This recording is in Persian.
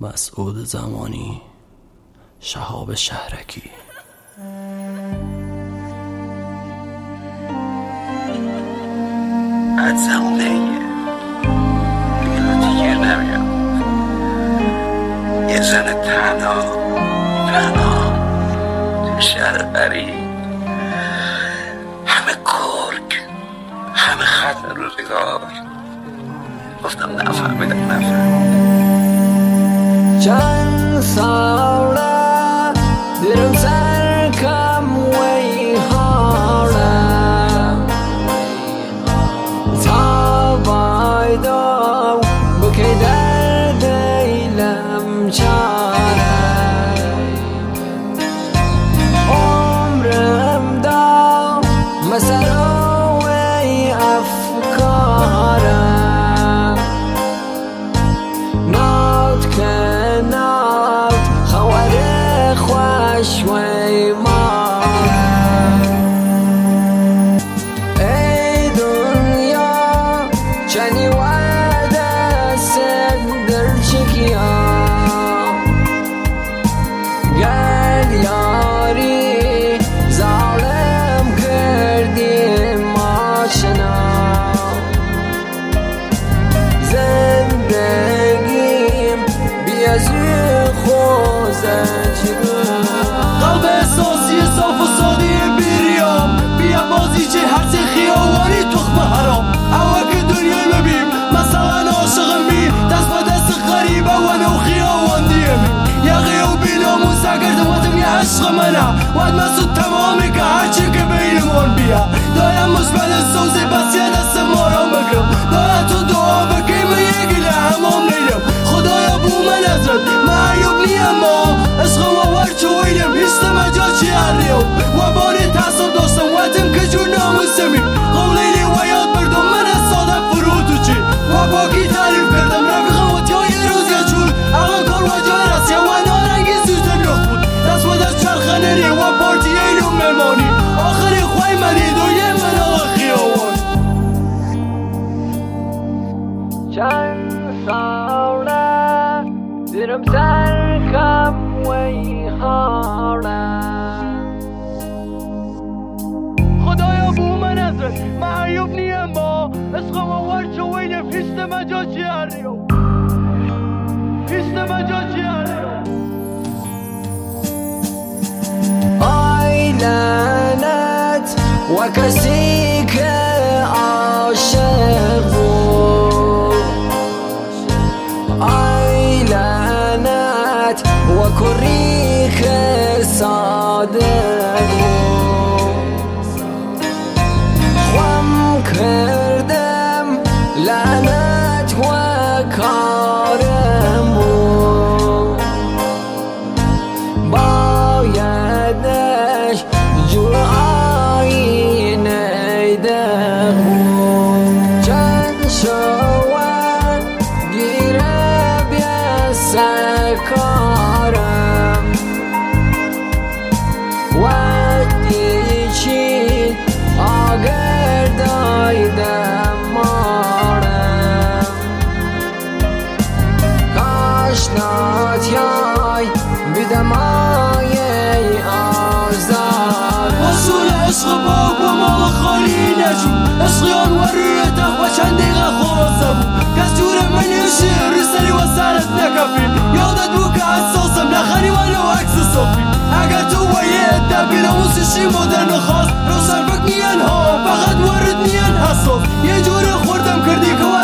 مسعود زمانی، شهاب شهرکی. عدسمون نگه دیگه نمیم. یه زن تنها تو شهر غریب، همه کرک، همه ختم روزگار. گفتم نفهمیدم. چند ساله درم سر کم وی حالم تا بایدم بکی در دیلم چاره عمرم دا مسرا وی افکارم ناد که ناد خواره خوش وی مارم. ای دنیا چنی وعده سندر چکیم گل یاری ظالم کردی ماشنا زندگیم بیازی خوزه قلب احساسی صاف و ساده بیریام بیا بازی چه هرچه خیاوانی تخم حرام اول که دنیا ببیم مثلا عاشقم بی دست با دست غریب اول و خیاوان دیمی یقی و بینامون سگرد واتم یه عشق منه واد مسود تمامی که هرچی که بینمون بیا دایم مشبل سوزی بس یه دست مارام بگرم دایم تو دعا بگیم یکی لحمام نیدم خدایا بو من ازرد معیوب نیم ما عشقم و ورچو ویدم هیچ مجا چی هریم و باری تحصیل داشتم واتم که جور ناموسمی قولیلی و یاد بردم من از صادق فرودو چی و باقی تعریف کردم رفیقم و تیا یه روز یا چول اغا کار و جای رسیم و نارنگی سوزن رخ بود دست و دست چرخنه ری و پارتی اینو مهمانی آخری خواه منید و یه من آقا خیاوان. چند ساله درم سر کم وی حالم خدایا بو من ازرد معیوب نیم با عشقم و ورچو ویدم هیچ مجا چی هریم هیچ مجا چی هریم. آی لعنت و کسی که عاشق بود آی لعنت و کری که صادق بود خوام کردم لعنت و کارم بود بایدش جور آینه ده بود چند شوان گیره بیسه کارم وقتی چید آگر دایدم مارم کاشنات یای بیدم آیه آزار وصول عشق باق و ما خالی نجوم عشقیان و روی تخ و چند دقیقه خواسته بود کس جور منی و شیر سری و سرت نکفی یادت بود که حساسم نخری ولو عکس صافی اگر تو و یه دبیل موسیشی مدرن و خاص روشن فکر نیان ها فقط ورد نیان حساس یه جور خوردم کردی که